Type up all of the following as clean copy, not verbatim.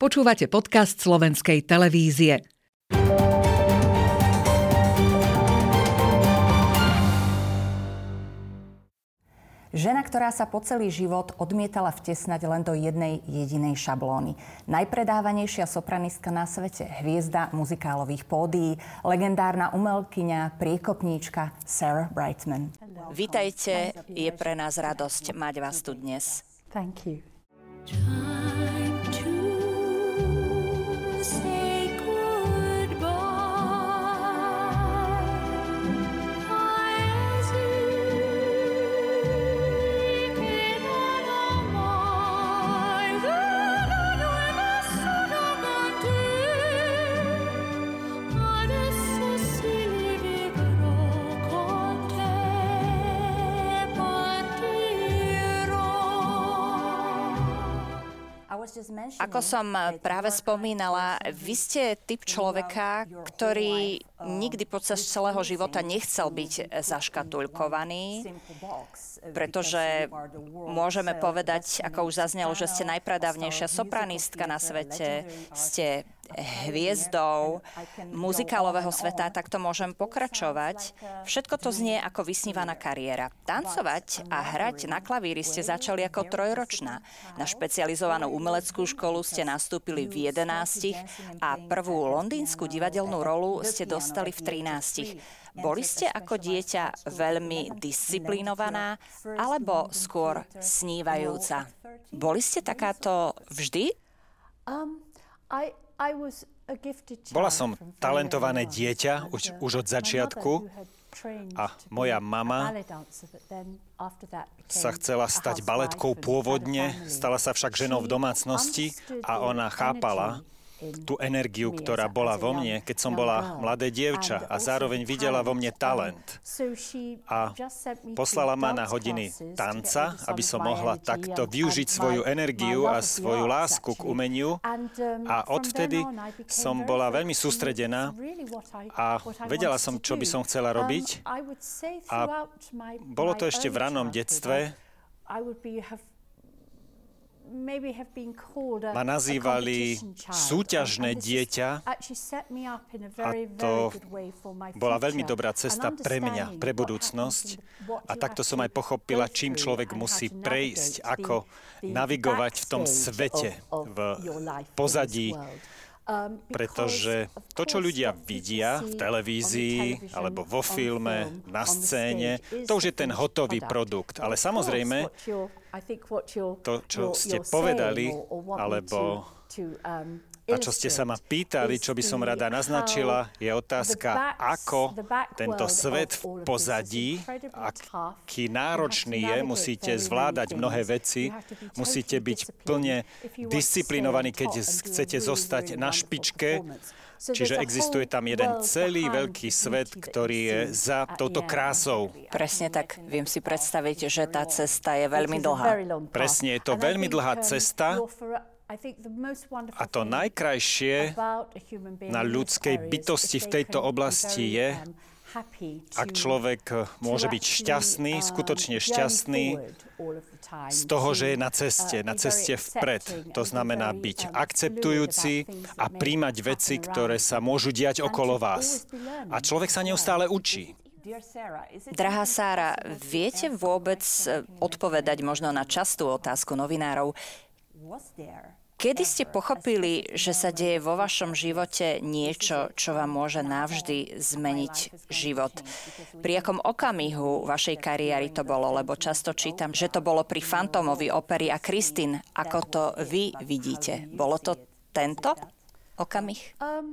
Počúvate podcast Slovenskej televízie. Žena, ktorá sa po celý život odmietala vtesnať len do jednej jedinej šablóny. Najpredávanejšia sopranistka na svete, hviezda muzikálových pódií, legendárna umelkyňa, priekopníčka Sarah Brightman. Vítajte, je pre nás radosť mať vás tu dnes. Thank you. Ako som práve spomínala, vy ste typ človeka, ktorý nikdy počas celého života nechcel byť zaškatuľkovaný, pretože môžeme povedať, ako už zaznelo, že ste najpradávnejšia sopranistka na svete, ste hviezdou muzikálového sveta, tak to môžem pokračovať. Všetko to znie ako vysnívaná kariéra. Tancovať a hrať na klavíri ste začali ako trojročná. Na špecializovanú umeleckú školu ste nastúpili v 11 a prvú londýnsku divadelnú rolu ste dostali v 13. Boli ste ako dieťa veľmi disciplinovaná alebo skôr snívajúca? Boli ste takáto vždy? Bola som talentované dieťa už od začiatku a moja mama sa chcela stať baletkou pôvodne, stala sa však ženou v domácnosti a ona chápala tú energiu, ktorá bola vo mne, keď som bola mladé dievča a zároveň videla vo mne talent. A poslala ma na hodiny tanca, aby som mohla takto využiť svoju energiu a svoju lásku k umeniu. A odvtedy som bola veľmi sústredená a vedela som, čo by som chcela robiť. A bolo to ešte v ranom detstve. Ma nazývali súťažné dieťa a to bola veľmi dobrá cesta pre mňa, pre budúcnosť. A takto som aj pochopila, čím človek musí prejsť, ako navigovať v tom svete, v pozadí. Pretože to, čo ľudia vidia v televízii alebo vo filme, na scéne, to už je ten hotový produkt. Ale samozrejme, to, čo ste povedali, alebo na čo ste sa ma pýtali, čo by som rada naznačila, je otázka, ako tento svet v pozadí, aký náročný je, musíte zvládať mnohé veci, musíte byť plne disciplinovaní, keď chcete zostať na špičke. Čiže existuje tam jeden celý veľký svet, ktorý je za touto krásou. Presne tak. Viem si predstaviť, že tá cesta je veľmi dlhá. Presne, je to veľmi dlhá cesta. A to najkrajšie na ľudskej bytosti v tejto oblasti je, ak človek môže byť šťastný, skutočne šťastný z toho, že je na ceste vpred. To znamená byť akceptujúci a príjmať veci, ktoré sa môžu diať okolo vás. A človek sa neustále učí. Drahá Sára, viete vôbec odpovedať možno na častú otázku novinárov? Kedy ste pochopili, že sa deje vo vašom živote niečo, čo vám môže navždy zmeniť život? Pri akom okamihu vašej kariéry to bolo? Lebo často čítam, že to bolo pri Fantomovi opery a Christine. Ako to vy vidíte? Bolo to tento okamih?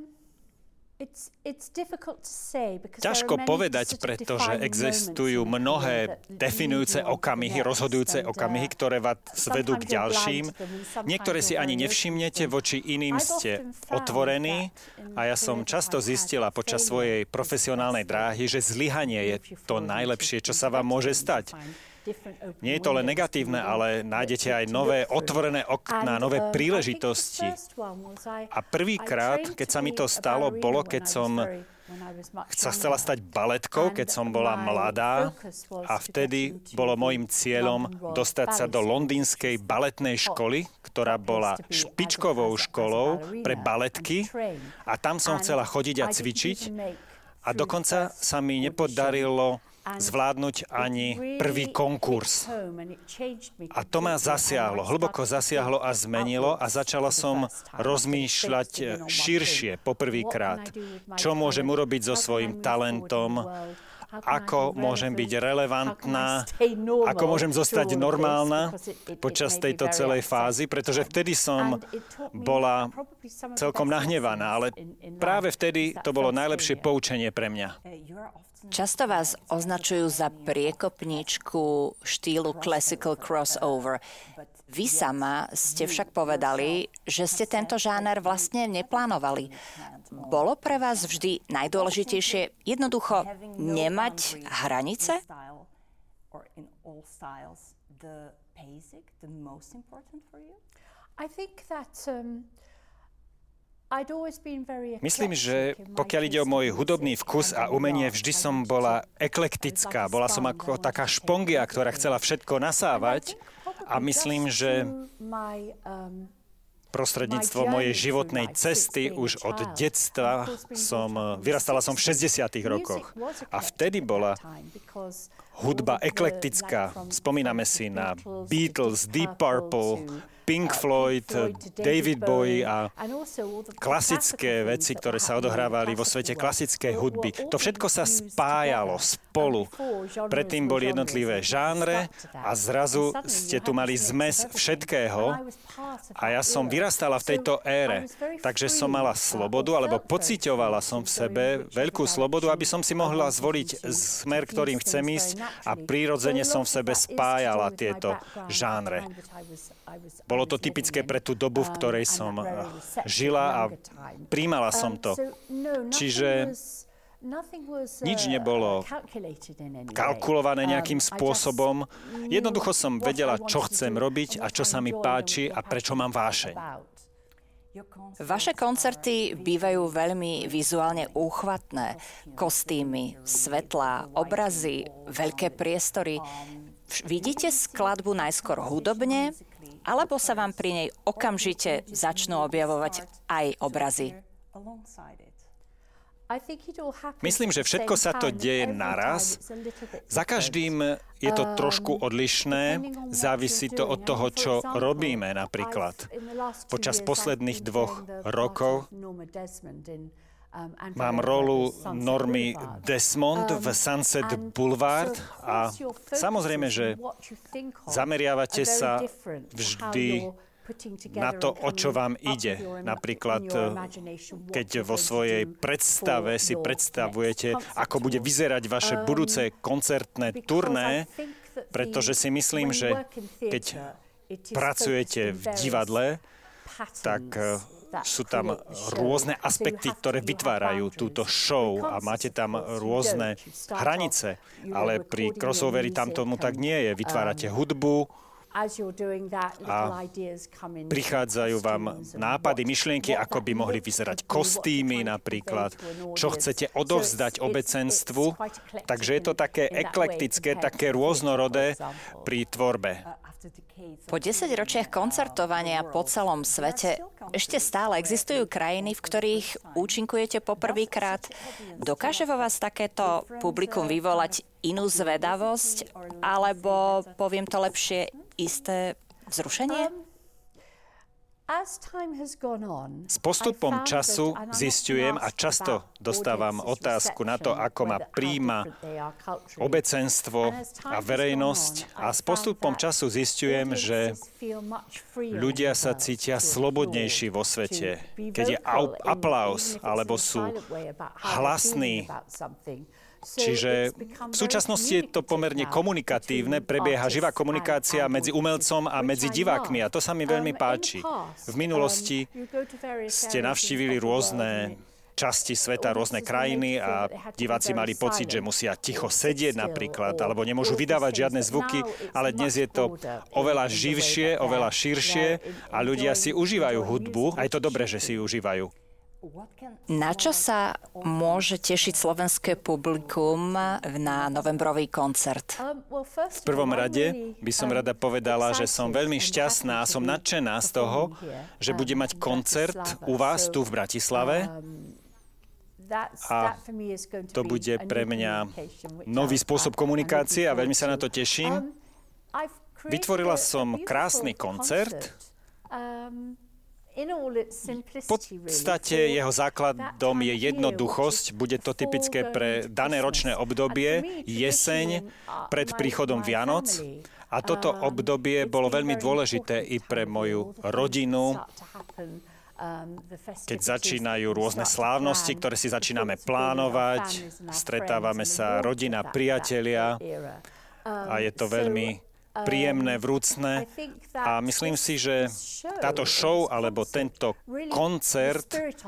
Ťažko povedať, pretože existujú mnohé definujúce okamihy, rozhodujúce okamihy, ktoré vás vedú k ďalším. Niektoré si ani nevšimnete, voči iným ste otvorení a ja som často zistila počas svojej profesionálnej dráhy, že zlyhanie je to najlepšie, čo sa vám môže stať. Nie je to len negatívne, ale nájdete aj nové otvorené okná, nové príležitosti. A prvýkrát, keď sa mi to stalo, bolo, keď som chcela stať baletkou, keď som bola mladá a vtedy bolo môjim cieľom dostať sa do londýnskej baletnej školy, ktorá bola špičkovou školou pre baletky a tam som chcela chodiť a cvičiť a dokonca sa mi nepodarilo zvládnuť ani prvý konkurs. A to ma zasiahlo, hlboko zasiahlo a zmenilo a začala som rozmýšľať širšie poprvýkrát. Čo môžem urobiť so svojím talentom, ako môžem byť relevantná, ako môžem zostať normálna počas tejto celej fázy, pretože vtedy som bola celkom nahnevaná, ale práve vtedy to bolo najlepšie poučenie pre mňa. Často vás označujú za priekopníčku štýlu classical crossover. Vy sama ste však povedali, že ste tento žáner vlastne neplánovali. Bolo pre vás vždy najdôležitejšie jednoducho nemať hranice? Myslím, že pokiaľ ide o môj hudobný vkus a umenie, vždy som bola eklektická. Bola som ako taká špongia, ktorá chcela všetko nasávať a myslím, že prostredníctvom mojej životnej cesty už od detstva vyrastala som v 60. rokoch. A vtedy bola hudba eklektická. Spomíname si na Beatles, Deep Purple, Pink Floyd, David Bowie a klasické veci, ktoré sa odohrávali vo svete klasickej hudby. To všetko sa spájalo spolu. Predtým boli jednotlivé žánre a zrazu ste tu mali zmes všetkého a ja som vyrastala v tejto ére. Takže som mala slobodu, alebo pociťovala som v sebe veľkú slobodu, aby som si mohla zvoliť smer, ktorým chcem ísť a prirodzene som v sebe spájala tieto žánre. Bolo to typické pre tú dobu, v ktorej som žila a prijímala som to. Čiže nič nebolo kalkulované nejakým spôsobom. Jednoducho som vedela, čo chcem robiť a čo sa mi páči a prečo mám vášeň. Vaše koncerty bývajú veľmi vizuálne úchvatné. Kostýmy, svetlá, obrazy, veľké priestory. Vidíte skladbu najskôr hudobne, alebo sa vám pri nej okamžite začnú objavovať aj obrazy? Myslím, že všetko sa to deje naraz. Za každým je to trošku odlišné. Závisí to od toho, čo robíme napríklad. Počas posledných 2 rokov mám rolu Normy Desmond v Sunset Boulevard a samozrejme, že zameriavate sa vždy na to, o čo vám ide. Napríklad, keď vo svojej predstave si predstavujete, ako bude vyzerať vaše budúce koncertné turné, pretože si myslím, že keď pracujete v divadle, tak sú tam rôzne aspekty, ktoré vytvárajú túto show a máte tam rôzne hranice. Ale pri crossoveri tam tomu tak nie je. Vytvárate hudbu a prichádzajú vám nápady, myšlienky, ako by mohli vyzerať kostýmy napríklad, čo chcete odovzdať obecenstvu. Takže je to také eklektické, také rôznorodé pri tvorbe. Po 10 ročiach koncertovania po celom svete ešte stále existujú krajiny, v ktorých účinkujete poprvýkrát. Dokáže vo vás takéto publikum vyvolať inú zvedavosť, alebo, poviem to lepšie, isté vzrušenie? S postupom času zisťujem a často dostávam otázku na to, ako ma prijíma obecenstvo a verejnosť. A s postupom času zisťujem, že ľudia sa cítia slobodnejší vo svete. Keď je aplauz alebo sú hlasní. Čiže v súčasnosti je to pomerne komunikatívne, prebieha živá komunikácia medzi umelcom a medzi divákmi a to sa mi veľmi páči. V minulosti ste navštívili rôzne časti sveta, rôzne krajiny a diváci mali pocit, že musia ticho sedieť napríklad, alebo nemôžu vydávať žiadne zvuky, ale dnes je to oveľa živšie, oveľa širšie a ľudia si užívajú hudbu a je to dobré, že si ju užívajú. Na čo sa môže tešiť slovenské publikum na novembrový koncert? V prvom rade by som rada povedala, že som veľmi šťastná a som nadšená z toho, že bude mať koncert u vás tu v Bratislave. A to bude pre mňa nový spôsob komunikácie a veľmi sa na to teším. Vytvorila som krásny koncert. V podstate jeho základom je jednoduchosť. Bude to typické pre dané ročné obdobie, jeseň, pred príchodom Vianoc. A toto obdobie bolo veľmi dôležité i pre moju rodinu, keď začínajú rôzne slávnosti, ktoré si začíname plánovať. Stretávame sa rodina, priatelia a je to veľmi príjemné, vrúcne a myslím si, že táto show alebo tento koncert,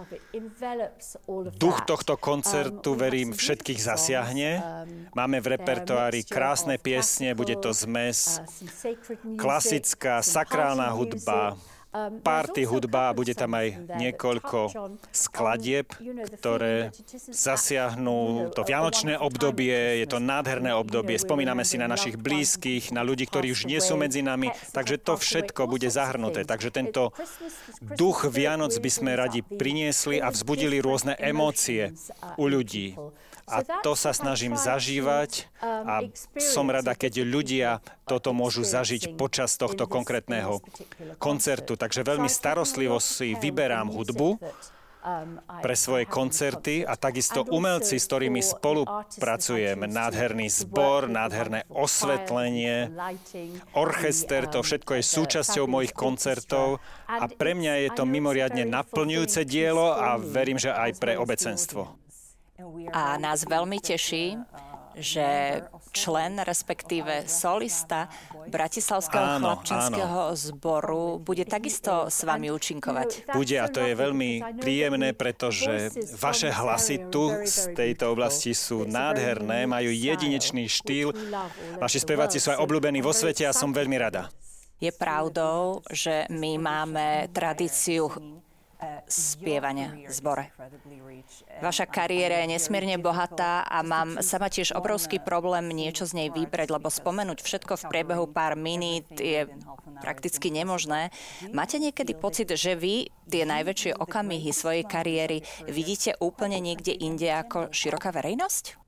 duch tohto koncertu, verím, všetkých zasiahne. Máme v repertoári krásne piesne, bude to zmes, klasická, sakrálna hudba, party hudba a bude tam aj niekoľko skladieb, ktoré zasiahnu to vianočné obdobie. Je to nádherné obdobie. Spomíname si na našich blízkych, na ľudí, ktorí už nie sú medzi nami, takže to všetko bude zahrnuté. Takže tento duch Vianoc by sme radi priniesli a vzbudili rôzne emócie u ľudí. A to sa snažím zažívať a som rada, keď ľudia toto môžu zažiť počas tohto konkrétneho koncertu. Takže veľmi starostlivo si vyberám hudbu pre svoje koncerty a takisto umelci, s ktorými spolupracujem. Nádherný zbor, nádherné osvetlenie, orchester, to všetko je súčasťou mojich koncertov a pre mňa je to mimoriadne naplňujúce dielo a verím, že aj pre obecenstvo. A nás veľmi teší, že člen, respektíve solista Bratislavského chlapčenského zboru bude takisto s vami účinkovať. Bude a to je veľmi príjemné, pretože vaše hlasy tu z tejto oblasti sú nádherné, majú jedinečný štýl. Vaši speváci sú aj obľúbení vo svete a som veľmi rada. Je pravdou, že my máme tradíciu spievania v zbore. Vaša kariéra je nesmierne bohatá a mám sama tiež obrovský problém niečo z nej vybrať, lebo spomenúť všetko v priebehu pár minút je prakticky nemožné. Máte niekedy pocit, že vy tie najväčšie okamihy svojej kariéry vidíte úplne niekde inde ako široká verejnosť?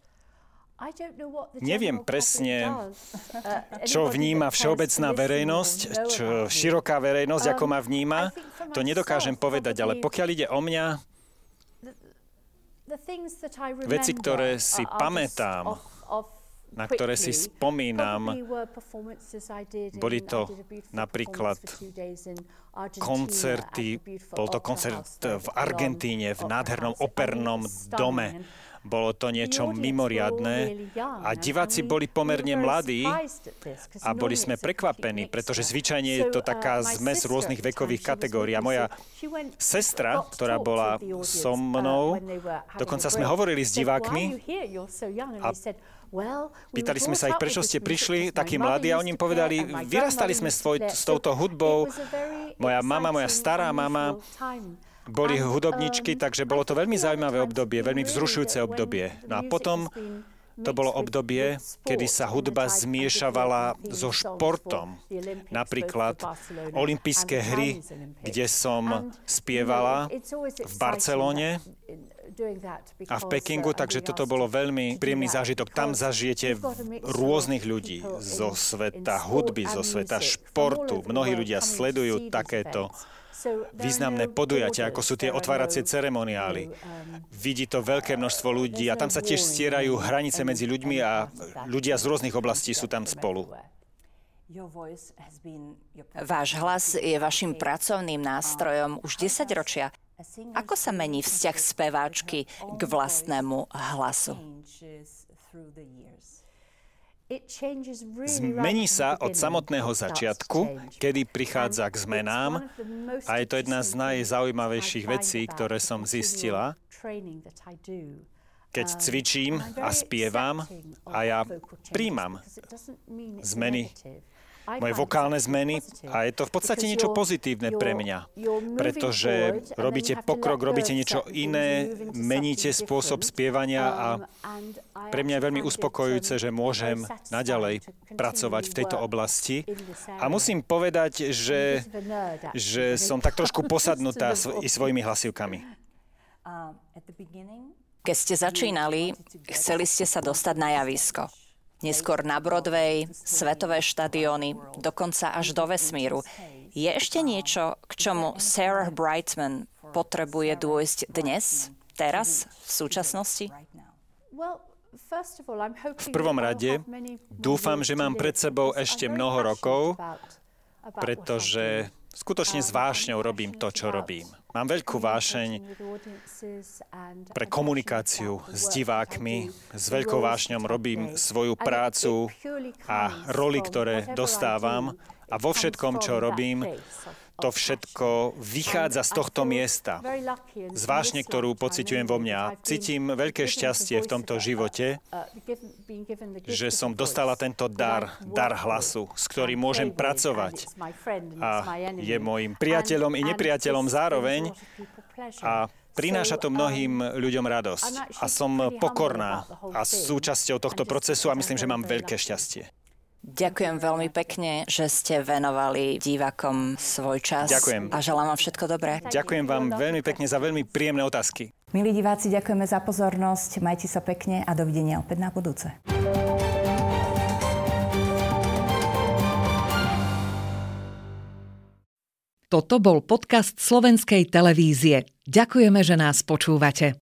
Neviem presne, čo vníma všeobecná verejnosť, čo široká verejnosť, ako ma vníma. To nedokážem povedať, ale pokiaľ ide o mňa, veci, ktoré si pamätám, na ktoré si spomínam, boli to napríklad koncerty, bol to koncert v Argentíne, v nádhernom opernom dome. Bolo to niečo mimoriadne a diváci boli pomerne mladí a boli sme prekvapení, pretože zvyčajne je to taká zmes rôznych vekových kategórií. A moja sestra, ktorá bola so mnou, dokonca sme hovorili s divákmi a pýtali sme sa ich, prečo ste prišli takí mladí a oni im povedali, vyrastali sme s touto hudbou. Moja mama, moja stará mama boli hudobničky, takže bolo to veľmi zaujímavé obdobie, veľmi vzrušujúce obdobie. No a potom to bolo obdobie, kedy sa hudba zmiešavala so športom. Napríklad olympijské hry, kde som spievala v Barcelone a v Pekingu, takže toto bolo veľmi príjemný zážitok. Tam zažijete rôznych ľudí zo sveta hudby, zo sveta športu. Mnohí ľudia sledujú takéto významné podujatia, ako sú tie otváracie ceremoniály. Vidí to veľké množstvo ľudí a tam sa tiež stierajú hranice medzi ľuďmi a ľudia z rôznych oblastí sú tam spolu. Váš hlas je vašim pracovným nástrojom už 10 ročia. Ako sa mení vzťah speváčky k vlastnému hlasu? Zmení sa od samotného začiatku, kedy prichádza k zmenám a je to jedna z najzaujímavejších vecí, ktoré som zistila, keď cvičím a spievam a ja príjmam zmeny moje vokálne zmeny a je to v podstate niečo pozitívne pre mňa, pretože robíte pokrok, robíte niečo iné, meníte spôsob spievania a pre mňa je veľmi uspokojujúce, že môžem naďalej pracovať v tejto oblasti. A musím povedať, že som tak trošku posadnutá i svojimi hlasivkami. Keď ste začínali, chceli ste sa dostať na javisko. Neskôr na Broadway, svetové štadióny, dokonca až do vesmíru. Je ešte niečo, k čomu Sarah Brightman potrebuje dôjsť dnes, teraz, v súčasnosti? V prvom rade dúfam, že mám pred sebou ešte mnoho rokov, pretože skutočne s vášňou robím to, čo robím. Mám veľkú vášeň pre komunikáciu s divákmi. S veľkou vášňou robím svoju prácu a roli, ktoré dostávam. A vo všetkom, čo robím, to všetko vychádza z tohto miesta. Z vášne, ktorú pociťujem vo mne. A cítim veľké šťastie v tomto živote, že som dostala tento dar hlasu, s ktorým môžem pracovať. A je môjim priateľom i nepriateľom zároveň. A prináša to mnohým ľuďom radosť. A som pokorná a súčasťou tohto procesu a myslím, že mám veľké šťastie. Ďakujem veľmi pekne, že ste venovali divákom svoj čas. Ďakujem. A želám vám všetko dobré. Ďakujem vám veľmi pekne za veľmi príjemné otázky. Milí diváci, ďakujeme za pozornosť. Majte sa pekne a dovidenia opäť na budúce. Toto bol podcast Slovenskej televízie. Ďakujeme, že nás počúvate.